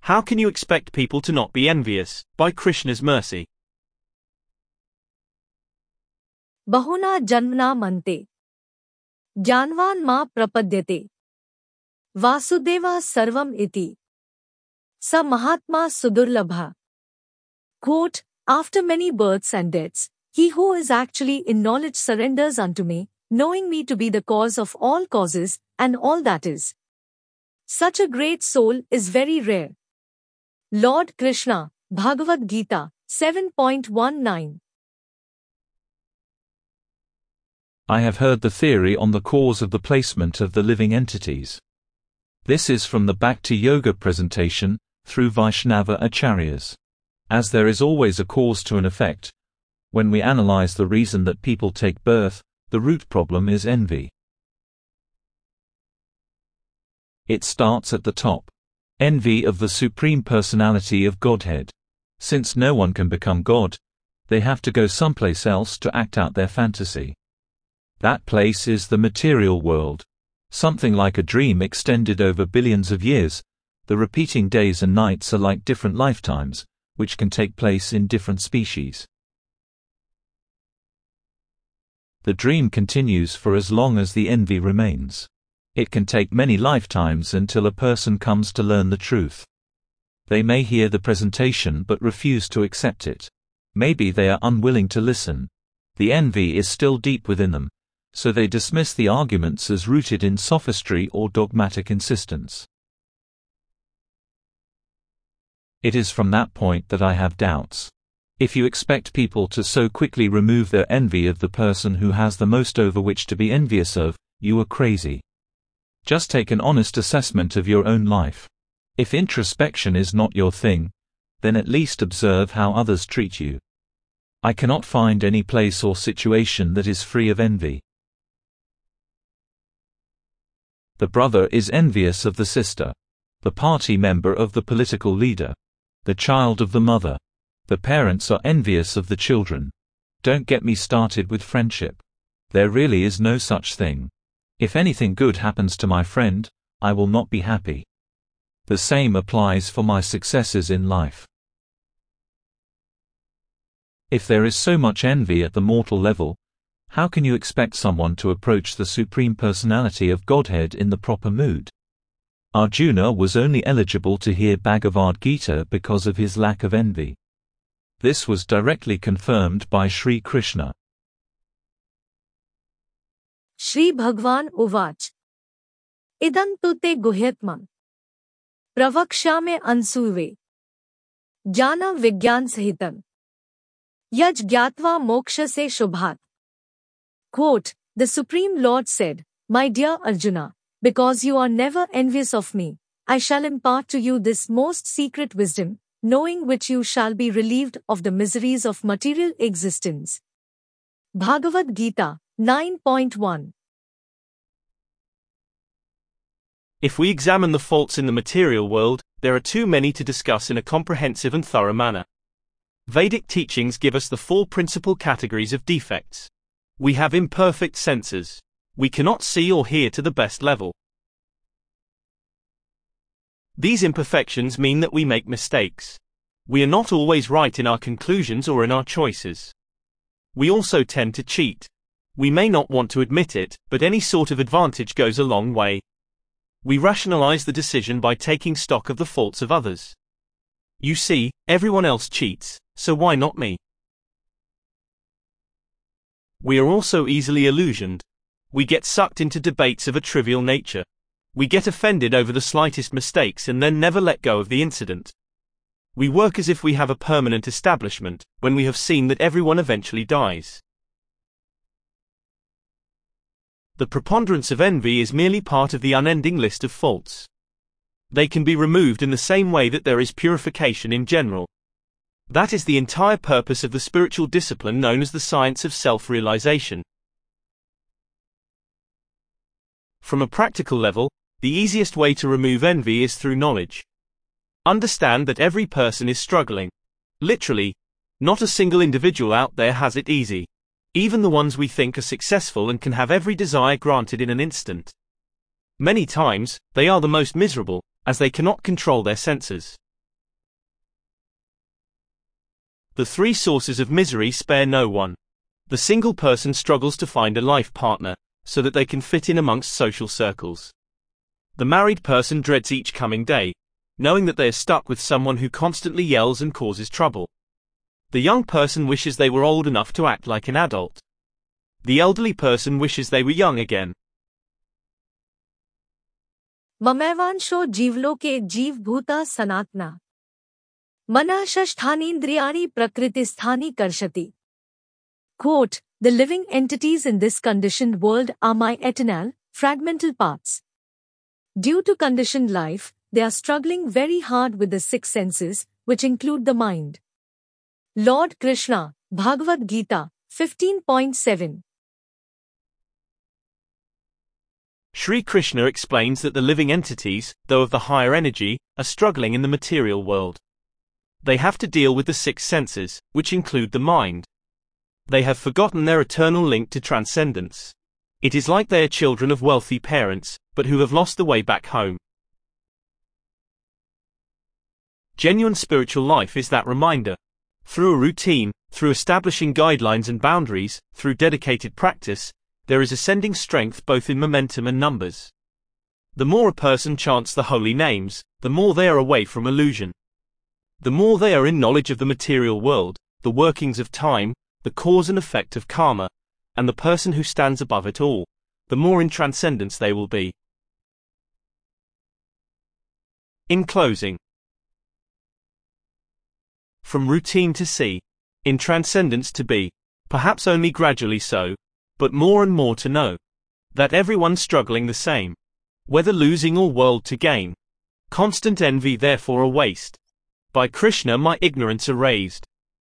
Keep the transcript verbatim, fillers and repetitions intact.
How can you expect people to not be envious, by Krishna's mercy? Bahuna janmna mante. Jnanvan ma prapadyate. Vasudeva sarvam iti. Sa mahatma sudurlabha. Quote, after many births and deaths, he who is actually in knowledge surrenders unto me, knowing me to be the cause of all causes, and all that is. Such a great soul is very rare. Lord Krishna, Bhagavad Gita, seven point nineteen. I have heard the theory on the cause of the placement of the living entities. This is from the Bhakti Yoga presentation, through Vaishnava Acharyas. As there is always a cause to an effect, when we analyze the reason that people take birth, the root problem is envy. It starts at the top. Envy of the Supreme Personality of Godhead. Since no one can become God, they have to go someplace else to act out their fantasy. That place is the material world. Something like a dream extended over billions of years. The repeating days and nights are like different lifetimes, which can take place in different species. The dream continues for as long as the envy remains. It can take many lifetimes until a person comes to learn the truth. They may hear the presentation but refuse to accept it. Maybe they are unwilling to listen. The envy is still deep within them, so they dismiss the arguments as rooted in sophistry or dogmatic insistence. It is from that point that I have doubts. If you expect people to so quickly remove their envy of the person who has the most over which to be envious of, you are crazy. Just take an honest assessment of your own life. If introspection is not your thing, then at least observe how others treat you. I cannot find any place or situation that is free of envy. The brother is envious of the sister. The party member of the political leader. The child of the mother. The parents are envious of the children. Don't get me started with friendship. There really is no such thing. If anything good happens to my friend, I will not be happy. The same applies for my successes in life. If there is so much envy at the mortal level, how can you expect someone to approach the Supreme Personality of Godhead in the proper mood? Arjuna was only eligible to hear Bhagavad Gita because of his lack of envy. This was directly confirmed by Sri Krishna. Shri Bhagwan Uvach. Idam tu te guhyatmam. Pravakshame ansuve. Jnana vigyan sahitam. Yaj gyatva moksha se shubhat. Quote, the Supreme Lord said, my dear Arjuna, because you are never envious of me, I shall impart to you this most secret wisdom, knowing which you shall be relieved of the miseries of material existence. Bhagavad Gita, nine point one. If we examine the faults in the material world, there are too many to discuss in a comprehensive and thorough manner. Vedic teachings give us the four principal categories of defects. We have imperfect senses. We cannot see or hear to the best level. These imperfections mean that we make mistakes. We are not always right in our conclusions or in our choices. We also tend to cheat. We may not want to admit it, but any sort of advantage goes a long way. We rationalize the decision by taking stock of the faults of others. You see, everyone else cheats, so why not me? We are also easily illusioned. We get sucked into debates of a trivial nature. We get offended over the slightest mistakes and then never let go of the incident. We work as if we have a permanent establishment, when we have seen that everyone eventually dies. The preponderance of envy is merely part of the unending list of faults. They can be removed in the same way that there is purification in general. That is the entire purpose of the spiritual discipline known as the science of self-realization. From a practical level, the easiest way to remove envy is through knowledge. Understand that every person is struggling. Literally, not a single individual out there has it easy. Even the ones we think are successful and can have every desire granted in an instant. Many times, they are the most miserable, as they cannot control their senses. The three sources of misery spare no one. The single person struggles to find a life partner, so that they can fit in amongst social circles. The married person dreads each coming day, knowing that they are stuck with someone who constantly yells and causes trouble. The young person wishes they were old enough to act like an adult. The elderly person wishes they were young again. ममैवांशो जीवलोके जीवभूता सनातना मनः षष्ठानीन्द्रियाणि प्रकृतिस्थानि कर्षति. Quote, the living entities in this conditioned world are my eternal, fragmental parts. Due to conditioned life, they are struggling very hard with the six senses, which include the mind. Lord Krishna, Bhagavad Gita, fifteen point seven. Sri Krishna explains that the living entities, though of the higher energy, are struggling in the material world. They have to deal with the six senses, which include the mind. They have forgotten their eternal link to transcendence. It is like they are children of wealthy parents, but who have lost the way back home. Genuine spiritual life is that reminder. Through a routine, through establishing guidelines and boundaries, through dedicated practice, there is ascending strength both in momentum and numbers. The more a person chants the holy names, the more they are away from illusion. The more they are in knowledge of the material world, the workings of time, the cause and effect of karma, and the person who stands above it all, the more in transcendence they will be. In closing, from routine to see, in transcendence to be, perhaps only gradually so, but more and more to know, that everyone's struggling the same, whether losing or world to gain. Constant envy therefore a waste. By Krishna my ignorance erased.